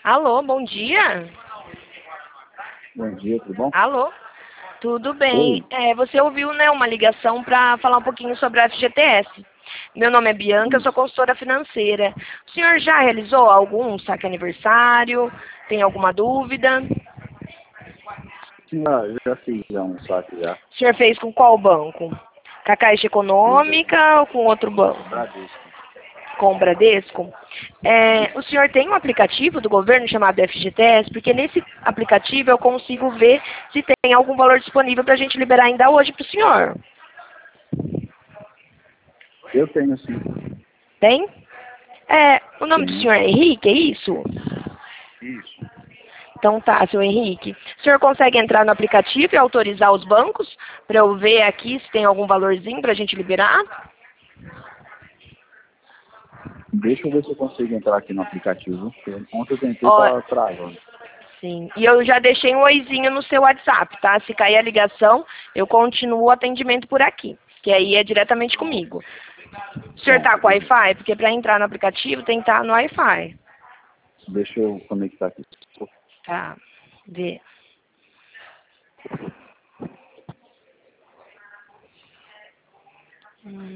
Alô, bom dia. Bom dia, tudo bom? Alô, tudo bem? Oi. Você ouviu, né, uma ligação para falar um pouquinho sobre a FGTS. Meu nome é Bianca, eu sou Isso. consultora financeira. O senhor já realizou algum saque aniversário? Tem alguma dúvida? Sim, já fiz já um saque já. O senhor fez com qual banco? Com a Caixa Fiz Econômica ou com outro o banco? Bradesco. Com o Bradesco? O Isso. senhor tem um aplicativo do governo chamado FGTS? Porque nesse aplicativo eu consigo ver se tem algum valor disponível para a gente liberar ainda hoje para o senhor. Eu tenho sim. Tem? O nome do Tenho. senhor é Henrique, é isso? Isso. Então tá, seu Henrique. O senhor consegue entrar no aplicativo e autorizar os bancos para eu ver aqui se tem algum valorzinho para a gente liberar? Deixa eu ver se eu consigo entrar aqui no aplicativo. Ontem eu tentei, Ó, tá travando. sim. E eu já deixei um oizinho no seu WhatsApp, tá? Se cair a ligação, eu continuo o atendimento por aqui, que aí é diretamente comigo. O senhor tá Pronto, com beleza. Wi-Fi? Porque para entrar no aplicativo tem que estar no Wi-Fi. Deixa eu conectar aqui. Tá, vê. Hum.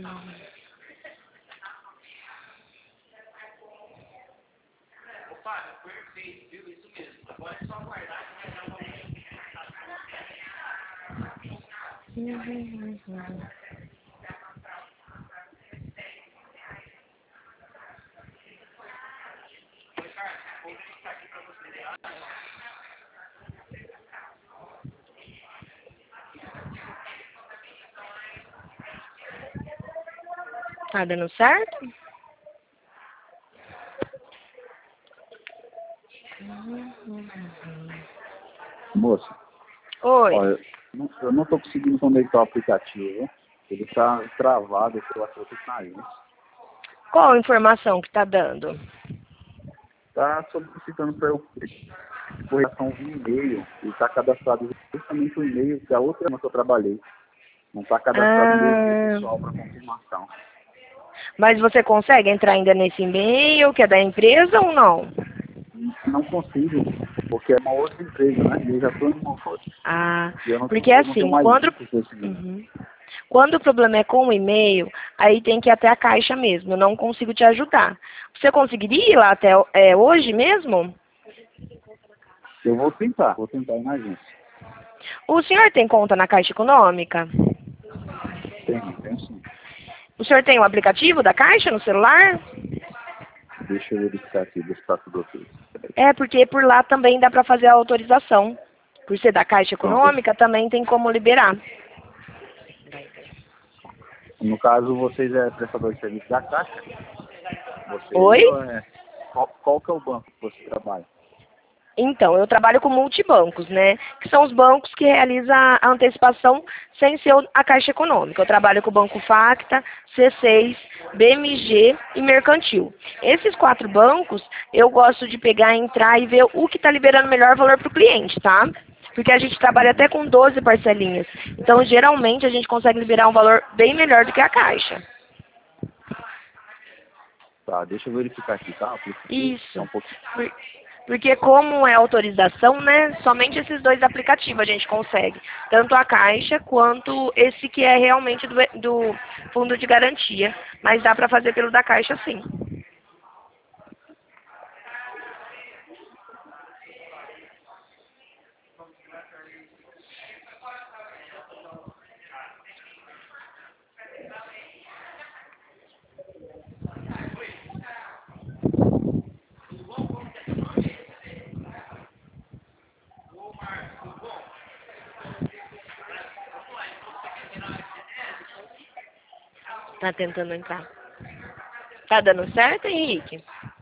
Tá dando certo? Moça, Oi. olha, eu não tô conseguindo conectar o aplicativo. Ele tá travado, eu acho que eu tô saindo. Qual a informação que tá dando? Tá solicitando para eu correção de e-mail. E tá cadastrado justamente o e-mail da outra firma que eu trabalhei. Não está cadastrado o meu Ah, pessoal para confirmação. mas você consegue entrar ainda nesse e-mail que é da empresa ou não? Não consigo, porque é uma outra empresa, né? E eu já estou em uma outra. Ah, E eu porque não tenho assim, mais quando, vínculo com esse e-mail. uhum. Quando o problema é com o e-mail, aí tem que ir até a caixa mesmo. Eu não consigo te ajudar. Você conseguiria ir lá até hoje mesmo? Eu vou tentar ir na agência. O senhor tem conta na Caixa Econômica? Tem sim. O senhor tem o aplicativo da Caixa no celular? Deixa eu verificar aqui, ver se está tudo ok. Porque por lá também dá para fazer a autorização. Por ser da Caixa Pronto. Econômica, também tem como liberar. No caso, vocês é prestador de serviço da Caixa? Vocês Oi? ou é... Qual que é o banco que você trabalha? Então, eu trabalho com multibancos, né? Que são os bancos que realizam a antecipação sem ser a Caixa Econômica. Eu trabalho com o Banco Facta, C6, BMG e Mercantil. Esses 4 bancos, eu gosto de pegar, entrar e ver o que está liberando melhor valor para o cliente, tá? Porque a gente trabalha até com 12 parcelinhas. Então, geralmente, a gente consegue liberar um valor bem melhor do que a Caixa. Tá, deixa eu verificar aqui, tá? O aplicativo é Isso. um pouquinho. Porque como é autorização, né, somente esses 2 aplicativos a gente consegue. Tanto a Caixa quanto esse que é realmente do fundo de garantia. Mas dá para fazer pelo da Caixa sim. Tá tentando entrar. Tá dando certo, Henrique?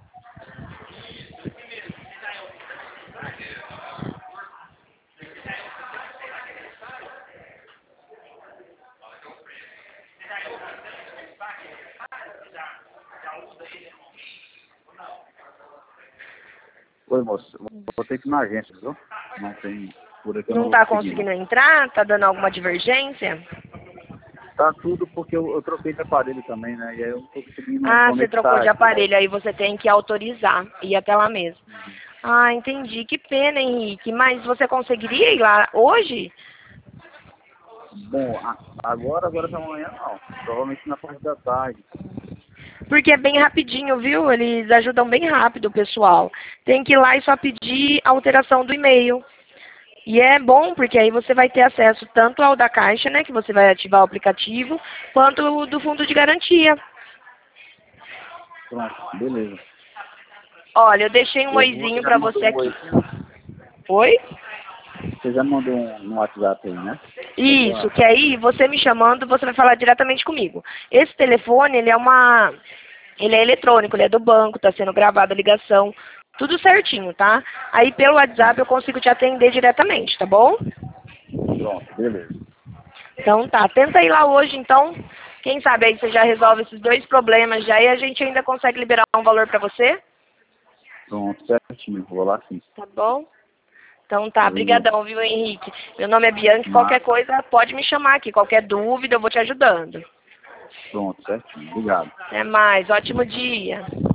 Oi, moço. Vou ter que ir na agência, viu? Não tem... Por aqui eu não Não vou tá conseguir, não. conseguindo entrar? Tá dando alguma divergência? Tá tudo porque eu troquei de aparelho também, né? E aí eu não tô conseguindo Ah, você trocou conectar de aqui, né? aparelho, aí você tem que autorizar, ir até lá mesmo. Ah, entendi. Que pena, Henrique. Mas você conseguiria ir lá hoje? Bom, agora da manhã não. Provavelmente na parte da tarde. Porque é bem rapidinho, viu? Eles ajudam bem rápido o pessoal. Tem que ir lá e só pedir a alteração do e-mail. E é bom porque aí você vai ter acesso tanto ao da Caixa, né, que você vai ativar o aplicativo, quanto o do fundo de garantia. Pronto, beleza. Olha, eu deixei um Eu vou, oizinho você já para me mandou você um aqui. oizinho? Oi? Você já mandou no WhatsApp aí, né? Só Isso, pra... que aí você me chamando, você vai falar diretamente comigo. Esse telefone, ele é eletrônico, ele é do banco, está sendo gravada a ligação, tudo certinho, tá? Aí pelo WhatsApp eu consigo te atender diretamente, tá bom? Pronto, beleza. Então tá, tenta ir lá hoje então. Quem sabe aí você já resolve esses dois problemas já e a gente ainda consegue liberar um valor para você, Pronto, certinho. Vou lá sim. tá bom? Então tá, Beleza. brigadão, viu, Henrique? Meu nome é Bianca, qualquer Mas, coisa pode me chamar aqui, qualquer dúvida eu vou te ajudando. pronto, certinho. Obrigado. Até mais, ótimo dia.